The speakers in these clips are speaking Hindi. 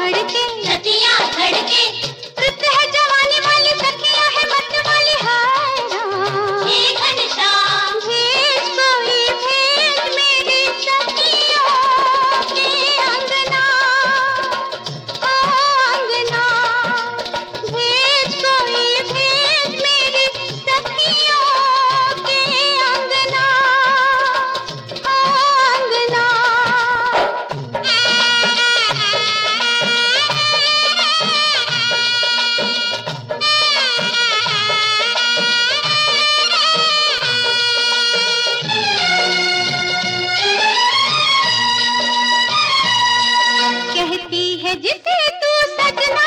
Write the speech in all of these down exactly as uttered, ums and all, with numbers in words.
धड़के, छतियाँ धड़के, रुत है जवानी वाली, सखियाँ है मत वाली, हाय राम। हे घनश्याम, भेज कोई भेज मेरी सखियों के अंगना, ओ अंगना। भेज कोई भेज मेरी सखियों के अंगना, ओ अंगना। कहती है जिसे तू सजना,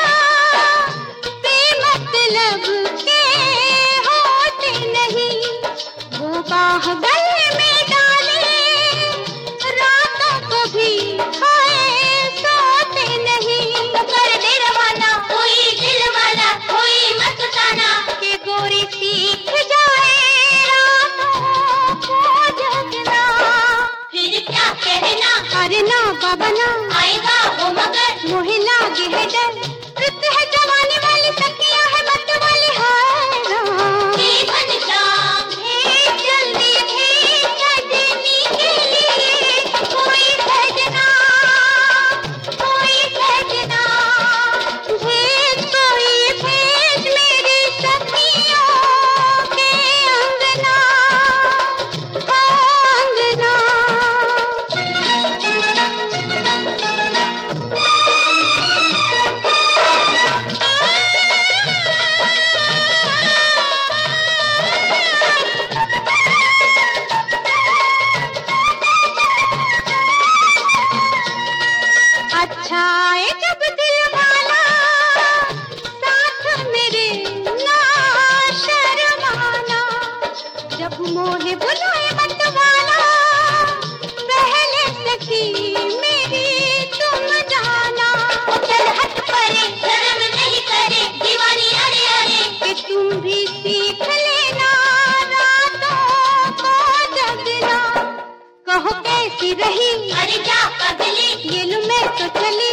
बेमतलब के होते नहीं, वो बाह गले में डाले, रातों को भी खाए सोते नहीं। तो कर दे रवाना कोई दिल वाला, कोई मस्ताना, कि गोरी सीख जाए रातों को जगना। फिर क्या कहना, अरे ना बाबा ना, आएगा वो मगर, मोहे लागे है डर, रुत है जवानी वाली, सखियाँ है मत वाली, हाय राम। हे घनश्याम, भेज जल्दी भेज सजनी के लिए कोई सजना, कोई सजना। भेज कोई भेज मेरी सखियों के अंगना, ओ अंगना। अच्छा है जब दिल वाला साथ मेरे ना शर्माना, जब मोहे बुलाए मत वाला, पहले सखी मेरी तुम जाना। चल हट परे, शर्म नहीं करे, दीवानी अरे अरे, कि तुम भी सीख लेना रातों को जगना। कहो कैसी रही अरे जा पगली, ये लो मैं तो चली,